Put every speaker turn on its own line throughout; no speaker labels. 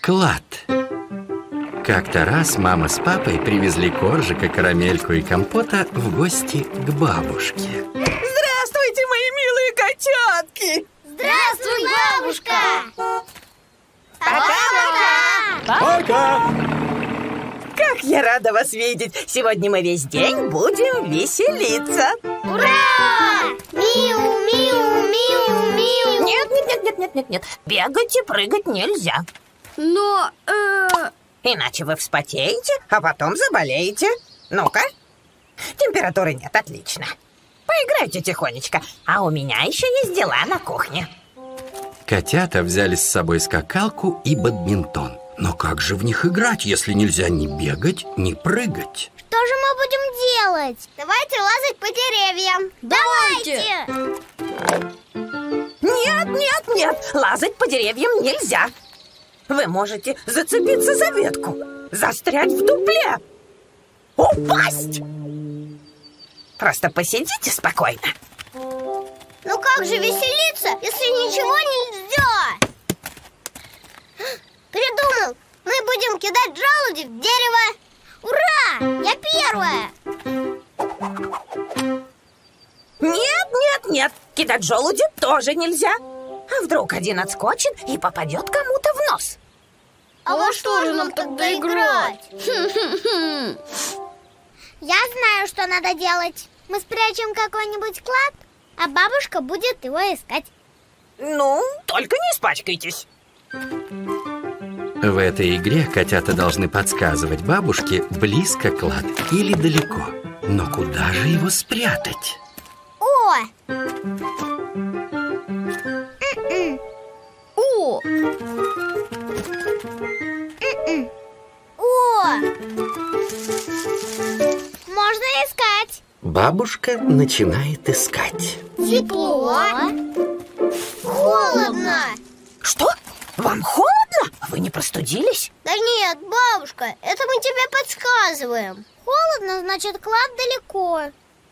Клад. Как-то раз мама с папой привезли коржика, карамельку и компота в гости к бабушке.
Здравствуйте, мои милые котятки!
Здравствуй, бабушка!
Пока-пока!
Пока!
Как я рада вас видеть! Сегодня мы весь день будем веселиться.
Ура! Миу, миу, миу, миу.
Нет. Бегать и прыгать нельзя.
Но,
Иначе вы вспотеете, а потом заболеете. Ну-ка. Температуры нет, отлично. Поиграйте тихонечко, а у меня еще есть дела на кухне.
Котята взяли с собой скакалку и бадминтон. Но как же в них играть, если нельзя ни бегать, ни прыгать?
что же мы будем делать? Давайте лазать по деревьям. Давайте!
Нет, лазать по деревьям нельзя. Вы можете зацепиться за ветку, застрять в дупле, упасть. Просто посидите спокойно.
Ну как же веселиться, если ничего нельзя? Придумал! Мы будем кидать желуди в дерево. Ура! Я первая!
Нет, кидать желуди тоже нельзя. А вдруг один отскочит и попадет кому-то в нос?
А во что же нам тогда играть? Я знаю, что надо делать. Мы спрячем какой-нибудь клад, а бабушка будет его искать.
Ну, только не испачкайтесь.
В этой игре котята должны подсказывать бабушке, близко клад или далеко. Но куда же его спрятать?
О!
О!
О! Можно искать.
Бабушка начинает искать.
Тепло. Холодно.
Что? Вам холодно? Вы не простудились?
Да нет, бабушка, это мы тебе подсказываем. Холодно, значит, клад далеко.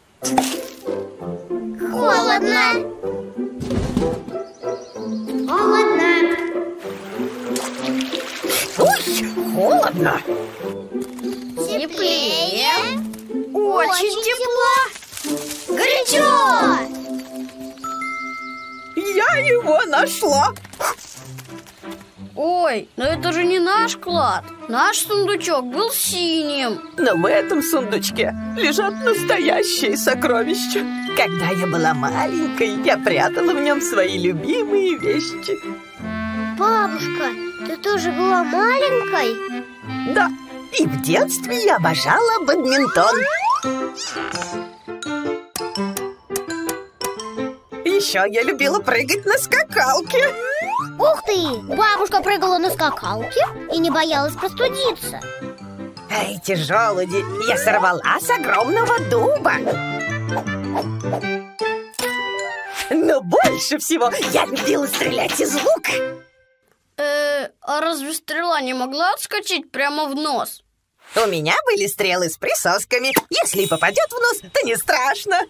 Холодно. Холодно.
Ой, холодно.
Теплее.
Очень тепло.
Горячо.
Я его нашла.
Ой, но это же не наш клад. Наш сундучок был синим.
Но в этом сундучке лежат настоящие сокровища. Когда я была маленькой, я прятала в нем свои любимые вещи.
Бабушка, ты тоже была маленькой?
Да, и в детстве я обожала бадминтон. Еще я любила прыгать на скакалке.
Ух ты! Бабушка прыгала на скакалке и не боялась простудиться.
А эти желуди я сорвала с огромного дуба. Но больше всего я любила стрелять из лука.
А разве стрела не могла отскочить прямо в нос?
У меня были стрелы с присосками. Если попадет в нос, то не страшно.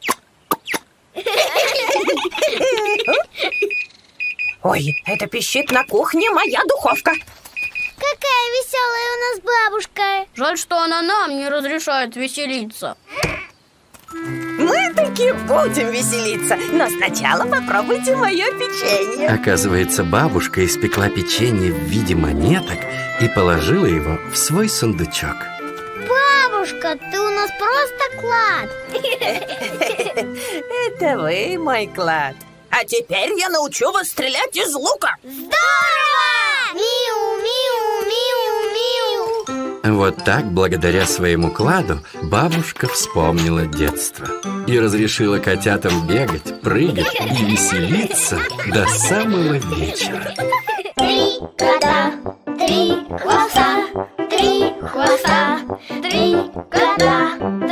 Ой, это пищит на кухне моя духовка.
Какая веселая у нас бабушка.
Жаль, что она нам не разрешает веселиться.
Мы таки будем веселиться, но сначала попробуйте мое печенье.
Оказывается, бабушка испекла печенье в виде монеток и положила его в свой сундучок.
Бабушка, ты у нас просто клад.
Это вы, мой клад. А теперь я научу вас стрелять из лука.
Здорово! Миу, миу, миу, миу.
Вот так, благодаря своему кладу, бабушка вспомнила детство и разрешила котятам бегать, прыгать и веселиться до самого вечера.
3 кота, 3 хвоста, 3 хвоста, 3 кота.